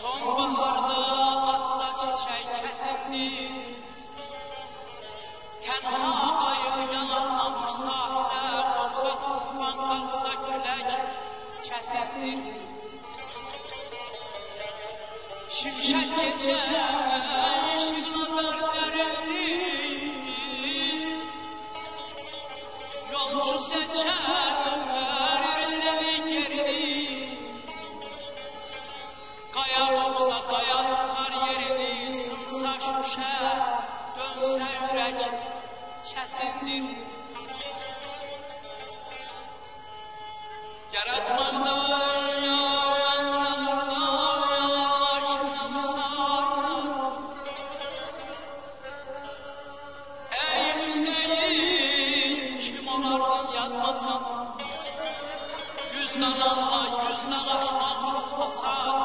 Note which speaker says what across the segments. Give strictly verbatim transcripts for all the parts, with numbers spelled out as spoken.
Speaker 1: Sonbaharda atsa çiçək çətindir, tənha ayı yalanlamış sahilə, qopsa tufan, qalsa külək çətindir. Şimşək gecə işıqladar dərinlik, yolcu seçər irəli gerilik. Qaya qopsa qaya tutar yerini, sınsa şüşə, dönsə ürək çətindir. Yaratmaqda yüzdən Allah, yüzdən aşmaq çox basar.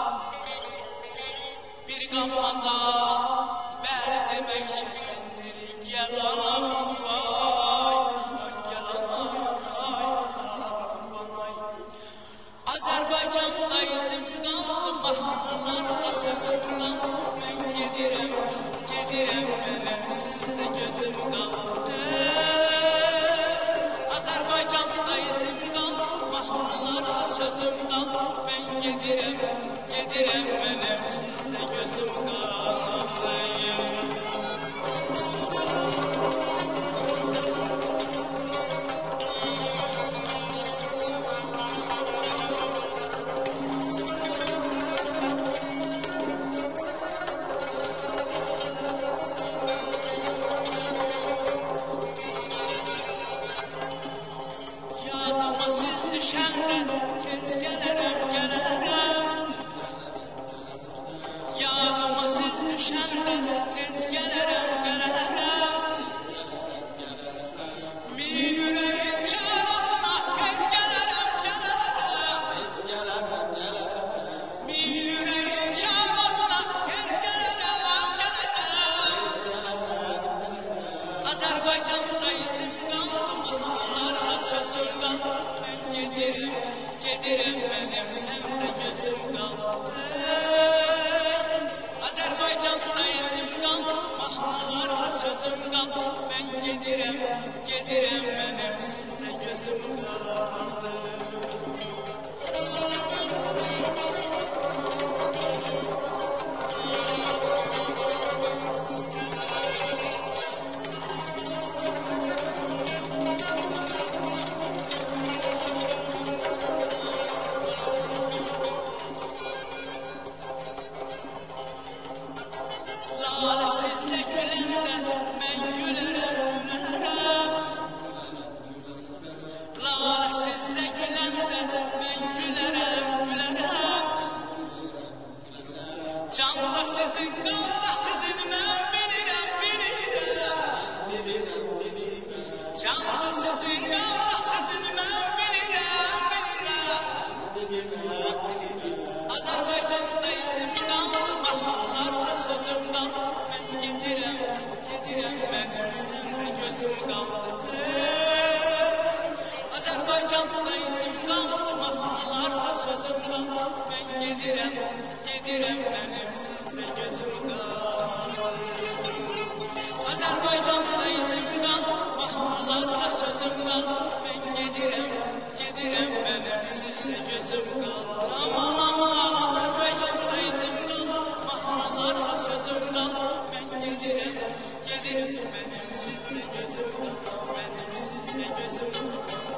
Speaker 1: Bir qammaza bəli demək çətindir. Gəl anam, vay, gəl anam, vay. Azərbaycanda izim qaldı, mahnılarda sözüm qaldı. Mən gedirəm, gedirəm, mənim səndə gözüm qaldı. Azərbaycanda izim qaldı, mahnılarda sözüm qaldı. Mən gedirəm, gedirəm, mənim sizdə gözüm qaldı. Yadıma siz düşəndə tez gələrəm, gələrəm. Yadıma siz düşəndə tez gələrəm, gələrəm. Min ürəyin çarasına tez gələrəm, gələrəm. Min ürəyin çarasına tez gələrəm, gələrəm. Azərbaycanda izim qaldı, mahnılarda sözüm qaldı. Mən gedirəm, gedirəm, mənim səndə gözüm qaldı. Azərbaycanda izim qaldı, mahnılarda sözüm qaldı. Mən gedirəm, gedirəm, mənim sizdə gözüm qaldı. Lale sizdə güləndə mən gülərəm, gülərəm. Lale sizdə güləndə mən gülərəm, gülərəm. Canda sizin, qanda sizin mən bilirəm, bilirəm. Canda sizin, qanda sizin mən bilirəm, bilirəm. Azərbaycanda izim qaldı, mahnılarda sözüm qaldı. Mən gedirəm, gedirəm, mənim səndə gözüm qaldı. Azərbaycanda izim qaldı, mahnılarda sözüm qaldı. Mən gedirəm, gedirəm, mənim sizdə gözüm qaldı. Azərbaycanda izim qaldı, mahnılarda sözüm qaldı. Mən gedirəm, gedirəm, mənim sizdə gözüm qaldı. Aman aman, Azərbaycanda izim qaldı, mahnılarda sözüm qaldı. Mən gedirəm, gedirəm, mənim sizdə gözüm qaldı. Mənim sizdə gözüm qaldı.